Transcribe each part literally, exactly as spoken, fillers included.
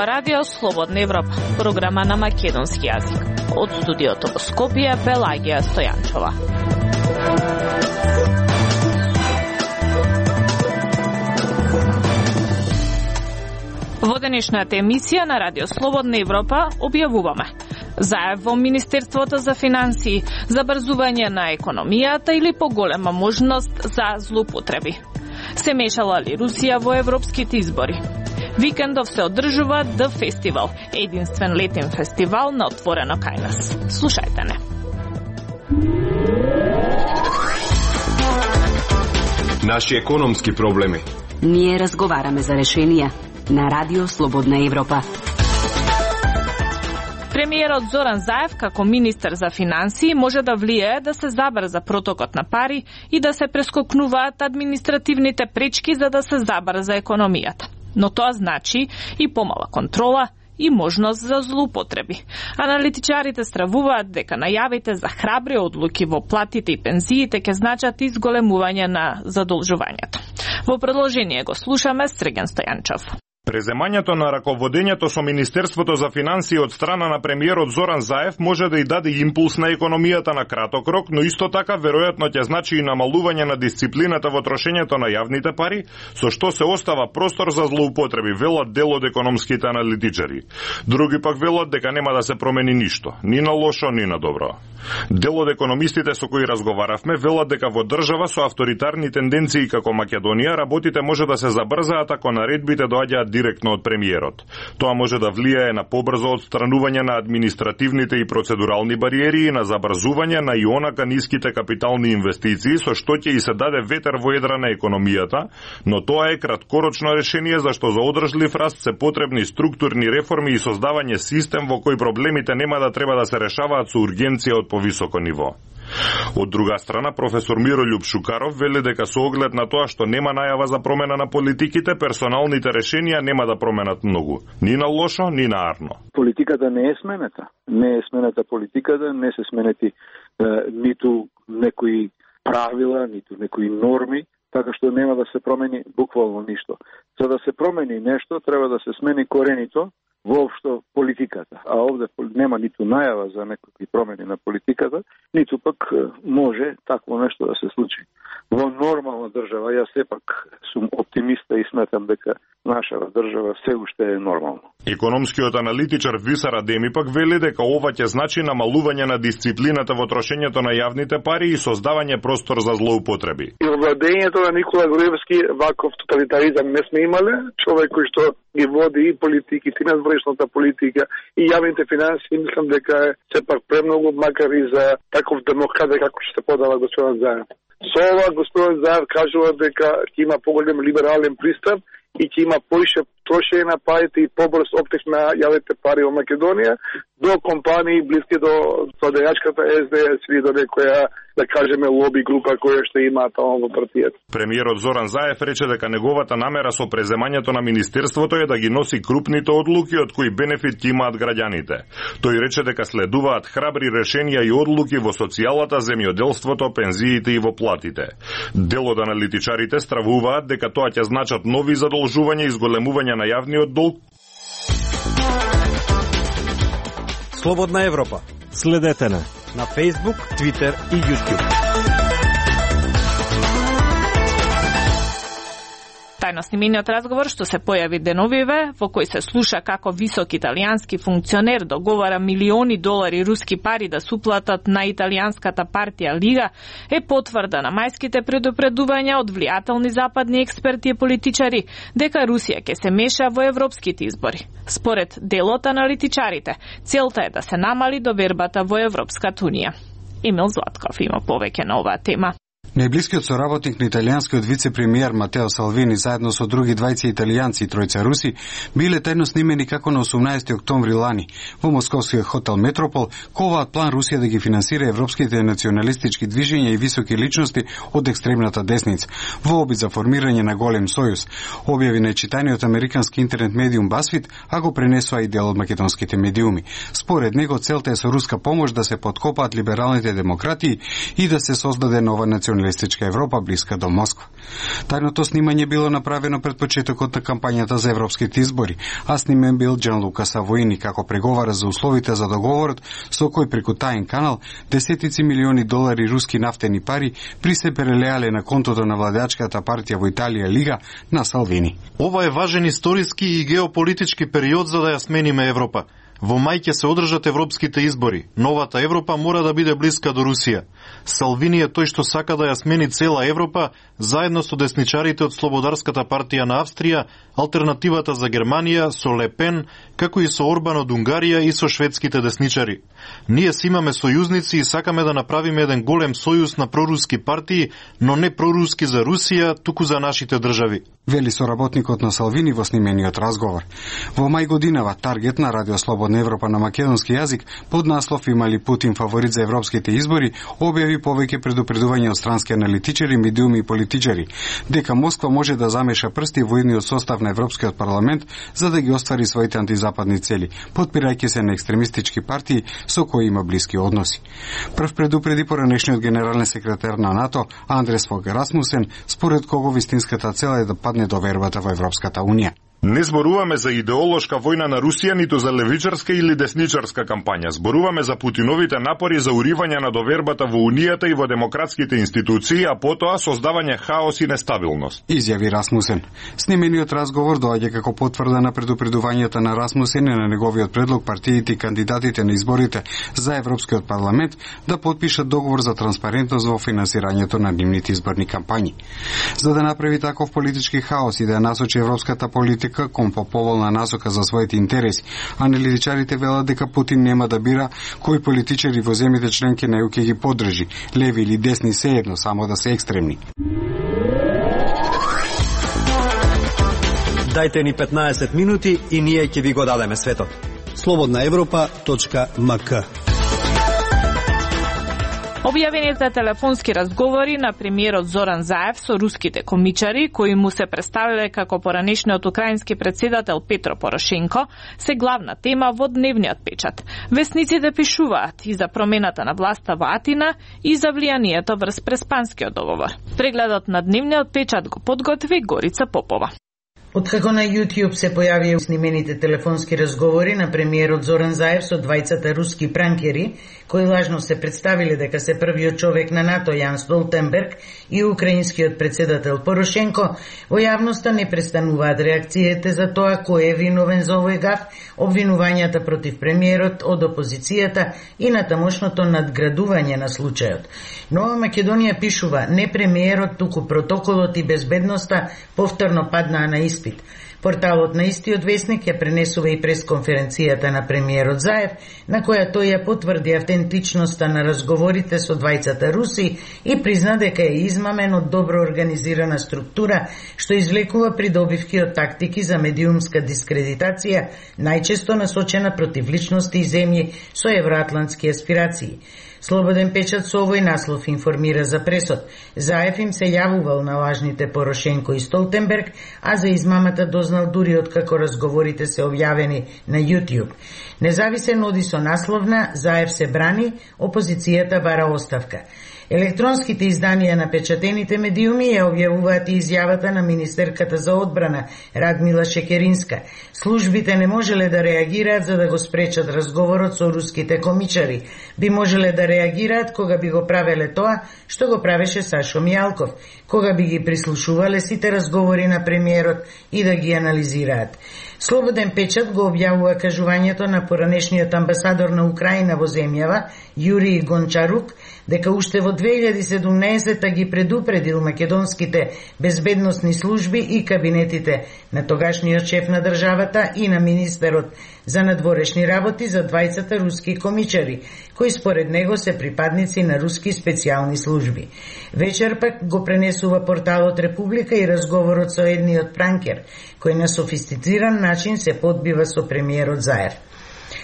ова радио Слободна Европа, програма на македонски јазик. Од студиото во Скопје, Пелагија Стојанчова. Во денешната емисија на радио Слободна Европа објавуваме заев во Министерството за финансии, забрзување на економијата или поголема можност за злоупотреби. Се мешала ли Русија во европските избори? Викендов се одржува The Festival, единствен летен фестивал на отворено кај нас. Слушајте не. Наши економски проблеми. Ние разговараме за решенија на радио Слободна Европа. Премиерот Зоран Заев, како министер за финансии, може да влијае да се забрза протокот на пари и да се прескокнуваат административните пречки за да се забрза економијата. Но тоа значи и помала контрола и можност за злоупотреби. Аналитичарите стравуваат дека најавите за храбри одлуки во платите и пензиите ќе значат изголемување на задолжувањето. Во продолжение го слушаме Срген Стојанчов. Преземањето на раководењето со Министерството за финансии од страна на премиерот Зоран Заев може да и даде импулс на економијата на краток рок, но исто така веројатно ќе значи и намалување на дисциплината во трошењето на јавните пари, со што се остава простор за злоупотреби, велат дел од економските аналитичари. Други пак велат дека нема да се промени ништо, ни на лошо, ни на добро. Дел од економистите со кои разговаравме велат дека во држава со авторитарни тенденции како Македонија работите може да се забрзаат ако наредбите доаѓаат директно од премиерот. Тоа може да влијае на побрзо отстранување на административните и процедурални бариери и на забрзување на и онака ниските капитални инвестиции, со што ќе и се даде ветер во едра на економијата, но тоа е краткорочно решение зашто за одржлив раст се потребни структурни реформи и создавање систем во кој проблемите нема да треба да се решаваат со ургенција од повисоко ниво. Од друга страна, професор Мирољуб Шукаров вели дека со оглед на тоа што нема најава за промена на политиките, персоналните решенија нема да променат многу, ни на лошо, ни на арно. Политиката не е сменета. Не е сменета политиката, не се сменети е, ниту некои правила, ниту некои норми, така што нема да се промени буквално ништо. За да се промени нешто, треба да се смени коренито воопшто политиката. А овде нема ниту најава за некакви промени на политиката, ниту пак може такво нешто да се случи. Во нормална држава, јас сепак сум оптимиста и сметам дека нашава држава се уште е нормална. Економскиот аналитичар Висар Адеми пак вели дека ова ќе значи намалување на дисциплината во трошењето на јавните пари и создавање простор за злоупотреби. И во владењето на Никола Груевски ваков тоталитаризам не сме имале, човек кој што ги води и политиките, и надворешната политика, и јавните финансии, мислам дека е сепак премногу, макар и за таков демократ како што се подава господин Заев. Со ова господин Заев кажува дека ќе има поголем либерален пристап и ќе има поише трошење на парите и побрз оптек на јавните пари во Македонија до компании блиски до содејачката Ес Де Ес или до некоја, да кажеме, лоби група која што има таму во партијата. Премиерот Зоран Заев рече дека неговата намера со преземањето на министерството е да ги носи крупните одлуки од кои бенефит ќе имаат граѓаните. Тој рече дека следуваат храбри решенија и одлуки во социјалата, земјоделството, пензиите и во платите. Дел од аналитичарите стравуваат дека тоа ќе значат нови задолжувања и зголемување на јавниот долг. Слободна Европа. Следете на на Facebook, Twitter и YouTube. Тајно снимениот разговор што се појави деновиве, во кој се слуша како висок италијански функционер договара милиони долари руски пари да се уплатат на италијанската партија Лига, е потврда на мајските предупредувања од влијателни западни експерти и политичари дека Русија ќе се меша во европските избори. Според делот аналитичарите, целта е да се намали довербата во Европската унија. Емил Златков има повеќе на оваа тема. Најблискиот соработник на италијанскиот вице-премиер Матео Салвини заедно со други двајца италијанци и тројца руси биле тајно снимени како на осумнаесети октомври лани во московскиот хотел Метропол, коваат план Русија да ги финансира европските националистички движења и високи личности од екстремната десница во обид за формирање на голем сојуз, објави најчитаниот американски интернет медиум Басфит, а го пренесоа и дел од македонските медиуми. Според него целта е со руска помош да се подкопаат либералните демократии и да се создаде нова националистичка националистичка Европа блиска до Москва. Тајното снимање било направено пред почетокот на кампањата за европските избори, а снимен бил Джан Лука Савоини како преговара за условите за договорот со кој преку таен канал десетици милиони долари руски нафтени пари при се прелеале на контото на владеачката партија во Италија Лига на Салвини. Ова е важен историски и геополитички период за да ја смениме Европа. Во мај ќе се одржат европските избори. Новата Европа мора да биде блиска до Русија. Салвини е тој што сака да ја смени цела Европа, заедно со десничарите од Слободарската партија на Австрија, Алтернативата за Германија, со Ле Пен, како и со Орбан од Унгарија и со шведските десничари. Ние си имаме сојузници и сакаме да направиме еден голем сојуз на проруски партии, но не проруски за Русија, туку за нашите држави. Вели соработникот на Салвини во снимениот разговор. Во мај годинава Таргет на Радио Слободна Европа на македонски јазик под наслов "Имали Путин фаворит за европските избори" објави повеќе предупредувања од странски аналитичари, медиуми и политичари дека Москва може да замеша прсти во идниот состав на Европскиот парламент за да ги оствари своите антизападни цели, подпирајќи се на екстремистички партии со кои има блиски односи. Прв предупреди поранешниот генерален секретар на НАТО Андрес Фог Расмусен, според кого вистинската цел е да падне довербата во Европската унија. Не зборуваме за идеолошка војна на Русија, ниту за левичарска или десничарска кампања. Зборуваме за Путиновите напори за уривање на довербата во Унијата и во демократските институции, а потоа создавање хаос и нестабилност. Изјави Расмусен. Снимениот разговор доаѓа како потврда на предупредувањата на Расмусен и на неговиот предлог партиите и кандидатите на изборите за Европскиот парламент да потпишат договор за транспарентност во финансирањето на нивните изборни кампањи. За да направи таков политички хаос и да ја насочи европската политика кон поповолна насока за своите интереси, аналитичарите велат дека Путин нема да бира кои политичари во земјите членки на ЕУ ќе ги поддржи, леви или десни сеедно, само да се екстремни. Дајте ни петнаесет минути и ние ќе ви го дадеме светот. слободна европа точка ем ка. Објавените телефонски разговори на премиерот Зоран Заев со руските комичари, кои му се представиле како поранешниот украински председател Петро Порошенко, се главна тема во дневниот печат. Весниците пишуваат и за промената на власта во Атина и за влијанието врз Преспанскиот договор. Прегледот на дневниот печат го подготви Горица Попова. Откако на YouTube се појавија снимените телефонски разговори на премиерот Зоран Заев со двајцата руски пранкери, кои лажно се представиле дека се првиот човек на НАТО Јан Столтенберг и украинскиот председател Порошенко, во јавноста не престануваат реакциите за тоа кој е виновен за овој гаф, обвинувањата против премиерот од опозицијата и натамошното надградување на случајот. Нова Македонија пишува, не премиерот, туку протоколот и безбедноста повторно паднаа на испит. Порталот на истиот весник ја пренесува и пресконференцијата на премиерот Заев, на која тој ја потврди автентичноста на разговорите со двајцата руси и призна дека е измамен од добро организирана структура, што извлекува придобивки од тактики за медиумска дискредитација, најчесто насочена против личности и земји со евроатлантски аспирации. Слободен печат со овој наслов информира за пресод. Заев им се јавувал на лажните Порошенко и Столтенберг, а за измамата дознал дури откако разговорите се објавени на YouTube. Независен оди со насловна Заев се брани, опозицијата бара оставка. Електронските изданија на печатените медиуми ја објавуваат и изјавата на министерката за одбрана Радмила Шекеринска. Службите не можеле да реагираат за да го спречат разговорот со руските комичари. Би можеле да реагираат кога би го правеле тоа што го правеше Сашо Мијалков, кога би ги прислушувале сите разговори на премиерот и да ги анализираат. Слободен печат го објавува кажувањето на поранешниот амбасадор на Украина во земјава, Јурий Гончарук, дека уште во две илјади и седумнаесетта ги предупредил македонските безбедносни служби и кабинетите на тогашниот шеф на државата и на министерот за надворешни работи за двајцата руски комичари, кои според него се припадници на руски специјални служби. Вечер пак го пренесува порталот Република и разговорот со едниот пранкер, кој на софистициран начин се подбива со премиерот Заев.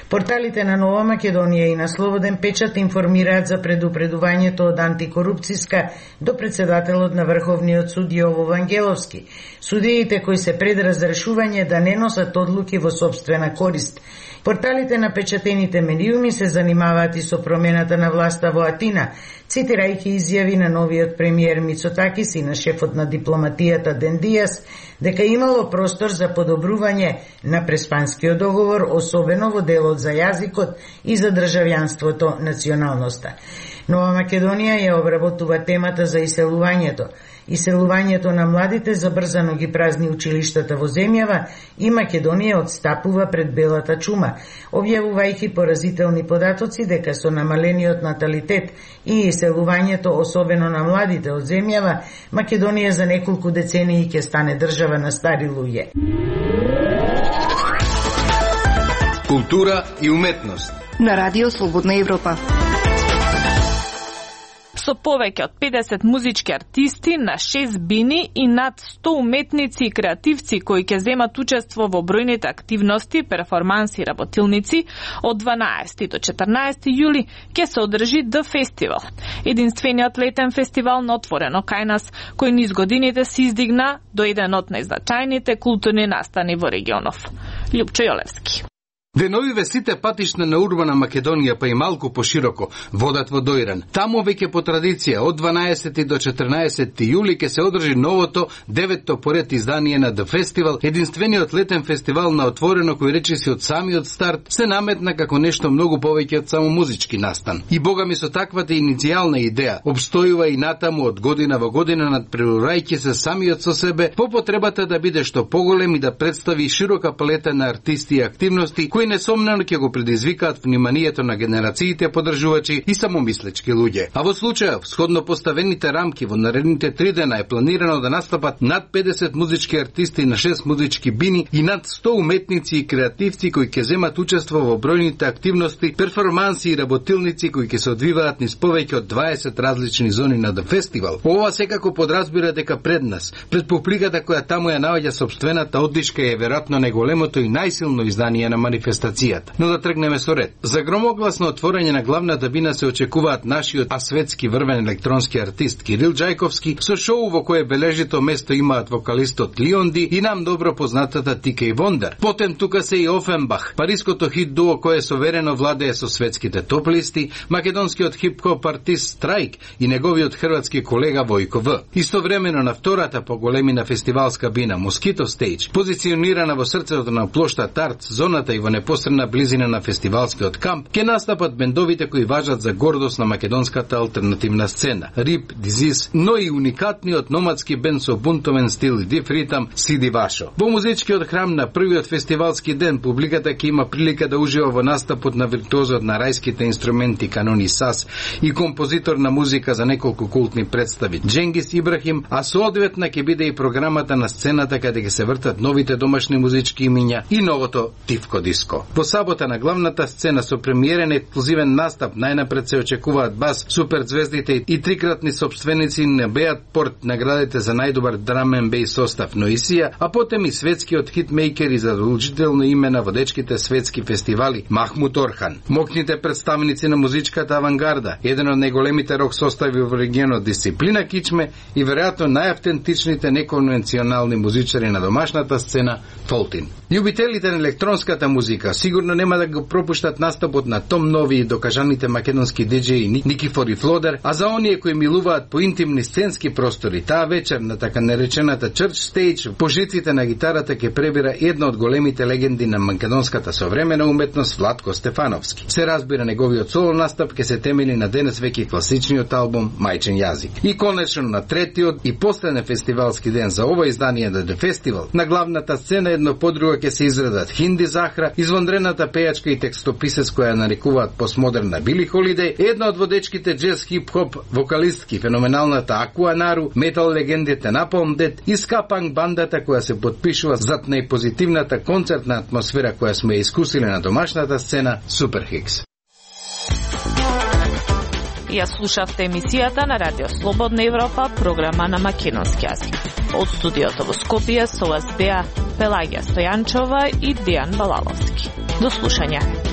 Порталите на Нова Македонија и на Слободен печат информираат за предупредувањето од антикорупцијска до председателот на Врховниот суд Јово Вангеловски. Судиите кои се пред разрешување да не носат одлуки во сопствена корист. Порталите на печатените медиуми се занимаваат и со промената на власта во Атина, цитирајќи изјави на новиот премиер Мицотакис и на шефот на дипломатијата Ден Диас, дека имало простор за подобрување на Преспанскиот договор, особено во делот за јазикот и за државјанството, националноста. Нова Македонија ја обработува темата за иселувањето. Иселувањето на младите забрзано ги празни училиштата во земјава и Македонија отстапува пред белата чума, објавувајќи поразителни податоци дека со намалениот наталитет и иселувањето особено на младите од земјава, Македонија за неколку децении ќе стане држава на стари луѓе. Култура и уметност на Радио Слободна Европа. Со повеќе од педесет музички артисти на шест бини и над сто уметници и креативци кои ќе земат учество во бројните активности, перформанси и работилници, од дванаесети до четрнаесети јули ќе се одржи The Festival, единствениот летен фестивал на отворено кај нас, кој низ годините се издигна до еден од најзначајните културни настани во регионов. Љупчо Јолевски. Деновиве сите патишта на урбана Македонија, па и малку пошироко, водат во Доиран. Таму веќе по традиција од дванаесети до четрнаесети јули ќе се одржи новото, деветто поред издание на The Festival, единствениот летен фестивал на отворено кој речиси од самиот старт се наметна како нешто многу повеќе од само музички настан. И богами со таквата иницијална идеја обстојува и натаму од година во година надпреварувајќи се самиот со себе по потребата да биде што поголем и да представи широка палета на артисти и активности кои несомнено ќе го предизвикаат вниманието на генерациите подржувачи и самомислечки луѓе. А во случајов, сходно поставените рамки во наредните три дена е планирано да настапат над педесет музички артисти на шест музички бини и над сто уметници и креативци кои ќе земат учество во бројните активности, перформанси и работилници кои ќе се одвиваат низ повеќе од дваесет различни зони на The Festival. Ова секако подразбира дека пред нас, пред публиката која таму ја наоѓа собствената оддишка е веројатно најголемото и најсилно издание на манифестацијата. Но да тргнеме со ред. За громогласно отворање на главната бина се очекуваат нашиот а светски врвен електронски артист Кирил Џајковски со шоу во кое бележито место имаат вокалистот Лионди и нам добро познатата Тикеј Вондар. Потем тука се и Офенбах, париското хит дуо кое соверено владее со светските топ листи, македонскиот хип-хоп артист Страйк и неговиот хрватски колега Војко В. Истовремено на втората поголемина фестивалска бина Москито Стејдж, позиционирана во срцето на плоштад Арт, зоната и во непосредна близина на фестивалскиот камп, ќе настапат бендовите кои важат за гордост на македонската алтернативна сцена. Рип, Дизис, но и уникатниот номадски бенд со бунтовен стил и див ритам Сиди Вашо. Во музичкиот храм на првиот фестивалски ден публиката ќе има прилика да ужива во настапот на виртуозот на рајските инструменти Канони Сас и композитор на музика за неколку култни представи Дженгис Ибрахим, а соодветна ќе биде и програмата на сцената каде ќе се вртат новите домашни музички имиња и новото Тивко диско. Во сабота на главната сцена со премиерен ексклузивен настап најнапред се очекуваат бас, суперзвездите и трикратни собственици на Беат Порт наградите за најдобар драм енд бейс состав Ноисија, а потем и светскиот хитмейкер и задолжително име на водечките светски фестивали Махмут Орхан. Мокните представници на музичката авангарда, еден од најголемите рок состави во регионот Дисциплина Кичме и веројатно најавтентичните неконвенционални музичари на домашната сцена Фолтин. Љубителите на електронската музика сигурно нема да го пропуштат настапот на Том Нови и докажаните македонски диџеи Никифор и Флодер, а за оние кои милуваат по интимни сценски простори, таа вечер на така наречената Church Stage по жиците на гитарата ќе пребира една од големите легенди на македонската современа уметност Владко Стефановски. Се разбира, неговиот соло настап ќе се темели на денес веќе класичниот албум Мајчин јазик. И конечно на третиот и последен фестивалски ден за ова издание на The Festival, на главната сцена едно по друго ќе се изредат Хинди Захра, извонредната пејачка и текстописец која нарекуваат постмодерна Били Холидеј, една од водечките джез хип-хоп вокалистки, феноменалната Акуа Нару, метал легендите Напалм Дед и ска-панк бандата која се потпишува зад најпозитивната концертна атмосфера која сме искусиле на домашната сцена Супер Хикс. Ја слушавте емисијата на Радио Слободна Европа, програма на македонски јазик. Од студиото во Скопје со вас беа Пелагија Стојанчова и Дијан Балаловски. До слушање.